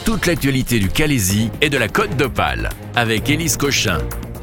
toute l'actualité du Calaisis et de la Côte d'Opale avec Élise Cochin.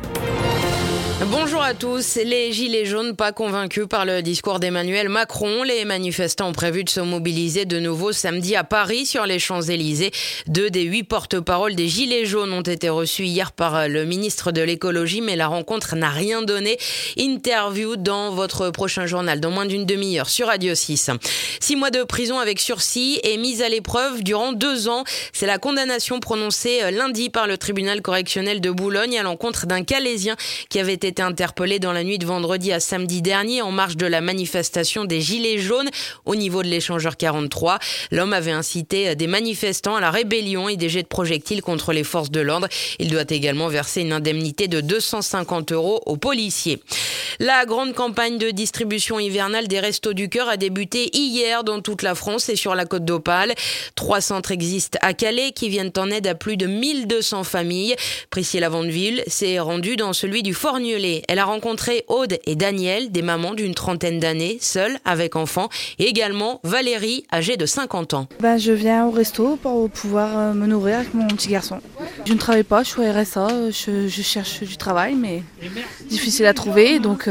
Bonjour à tous. Les Gilets jaunes pas convaincus par le discours d'Emmanuel Macron. Les manifestants ont prévu de se mobiliser de nouveau samedi à Paris sur les Champs-Élysées. 2 des 8 porte-paroles des Gilets jaunes ont été reçus hier par le ministre de l'écologie, mais la rencontre n'a rien donné. Interview dans votre prochain journal, dans moins d'une demi-heure sur Radio 6. 6 mois de prison avec sursis et mise à l'épreuve durant 2 ans. C'est la condamnation prononcée lundi par le tribunal correctionnel de Boulogne à l'encontre d'un Calaisien qui avait été interpellé dans la nuit de vendredi à samedi dernier en marge de la manifestation des Gilets jaunes au niveau de l'échangeur 43. L'homme avait incité des manifestants à la rébellion et des jets de projectiles contre les forces de l'ordre. Il doit également verser une indemnité de 250 € aux policiers. La grande campagne de distribution hivernale des Restos du Cœur a débuté hier dans toute la France et sur la Côte d'Opale. 3 centres existent à Calais qui viennent en aide à plus de 1200 familles. Priscilla Vandeville s'est rendue dans celui du Forgnelais. Elle a rencontré Aude et Daniel, des mamans d'une trentaine d'années, seules, avec enfants, et également Valérie, âgée de 50 ans. Je viens au resto pour pouvoir me nourrir avec mon petit garçon. Je ne travaille pas, je suis au RSA, je cherche du travail, mais difficile à trouver. Donc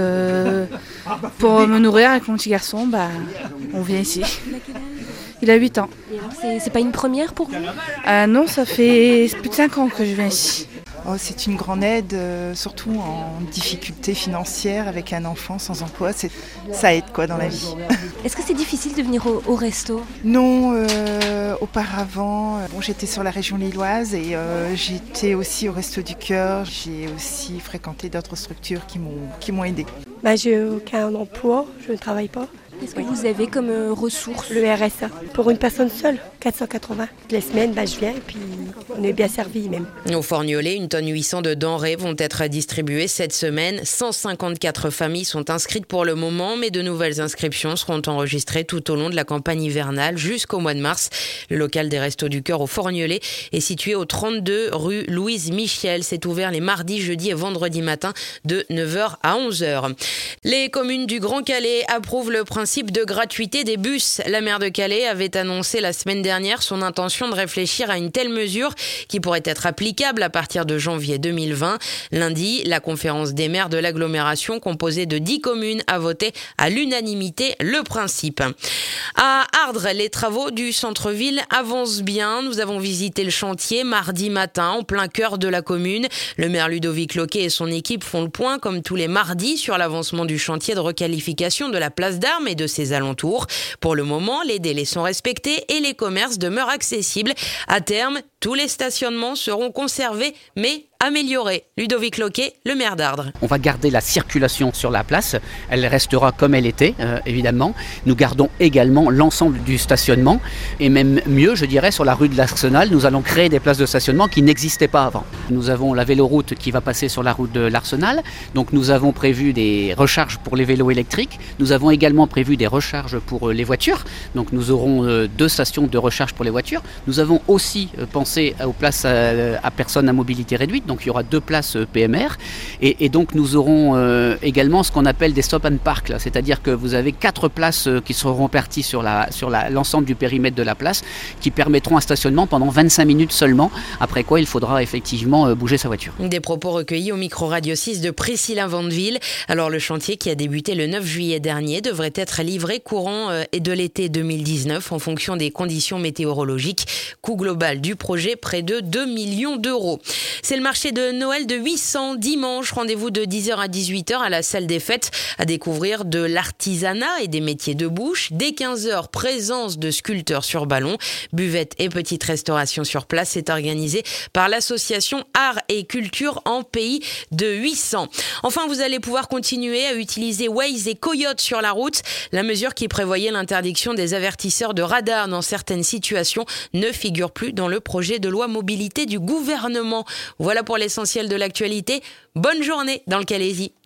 pour me nourrir avec mon petit garçon, on vient ici. Il a 8 ans. Et alors, c'est pas une première pour vous ? Non, ça fait plus de 5 ans que je viens ici. C'est une grande aide, surtout en difficulté financière avec un enfant sans emploi. Ça aide dans la vie. Est-ce que c'est difficile de venir au resto ? Non, auparavant, j'étais sur la région lilloise et j'étais aussi au Resto du Cœur. J'ai aussi fréquenté d'autres structures qui m'ont aidée. J'ai aucun emploi, je ne travaille pas. Qu'est-ce que vous avez comme ressources ? Le RSA, pour une personne seule, 480. Les semaines, je viens et puis on est bien servi même. Au Forgnelais, 1,8 tonne de denrées vont être distribuées cette semaine. 154 familles sont inscrites pour le moment, mais de nouvelles inscriptions seront enregistrées tout au long de la campagne hivernale jusqu'au mois de mars. Le local des Restos du Cœur au Forgnelais est situé au 32 rue Louise Michel. C'est ouvert les mardis, jeudis et vendredis matin de 9h à 11h. Les communes du Grand Calais approuvent le principe de gratuité des bus. La maire de Calais avait annoncé la semaine dernière son intention de réfléchir à une telle mesure qui pourrait être applicable à partir de janvier 2020. Lundi, la conférence des maires de l'agglomération composée de 10 communes a voté à l'unanimité le principe. À Ardres, les travaux du centre-ville avancent bien. Nous avons visité le chantier mardi matin en plein cœur de la commune. Le maire Ludovic Loquet et son équipe font le point comme tous les mardis sur l'avancement du chantier de requalification de la place d'Armes et de ses alentours. Pour le moment, les délais sont respectés et les commerces demeurent accessibles. À terme, tous les stationnements seront conservés mais améliorés. Ludovic Loquet, le maire d'Ardres. On va garder la circulation sur la place. Elle restera comme elle était, évidemment. Nous gardons également l'ensemble du stationnement. Et même mieux, je dirais, sur la rue de l'Arsenal, nous allons créer des places de stationnement qui n'existaient pas avant. Nous avons la véloroute qui va passer sur la route de l'Arsenal. Donc nous avons prévu des recharges pour les vélos électriques. Nous avons également prévu des recharges pour les voitures. Donc nous aurons 2 stations de recharge pour les voitures. Nous avons aussi pensé aux places à personnes à mobilité réduite. Donc il y aura 2 places PMR et donc nous aurons également ce qu'on appelle des stop and park, là. C'est-à-dire que vous avez 4 places qui seront réparties sur l'ensemble du périmètre de la place qui permettront un stationnement pendant 25 minutes seulement, après quoi il faudra effectivement bouger sa voiture. Des propos recueillis au micro Radio 6 de Priscilla Vandeville. Alors le chantier qui a débuté le 9 juillet dernier devrait être livré courant de l'été 2019 en fonction des conditions météorologiques. Coût global du projet près de 2 millions d'euros. C'est le marché de Noël de 800 dimanche. Rendez-vous de 10h à 18h à la salle des fêtes à découvrir de l'artisanat et des métiers de bouche. Dès 15h, présence de sculpteurs sur ballon. Buvette et petite restauration sur place. C'est organisé par l'association Art et Culture en Pays de 800. Enfin, vous allez pouvoir continuer à utiliser Waze et Coyote sur la route. La mesure qui prévoyait l'interdiction des avertisseurs de radar dans certaines situations ne figure plus dans le projet de loi mobilité du gouvernement. Voilà pour l'essentiel de l'actualité. Bonne journée dans le Calaisis.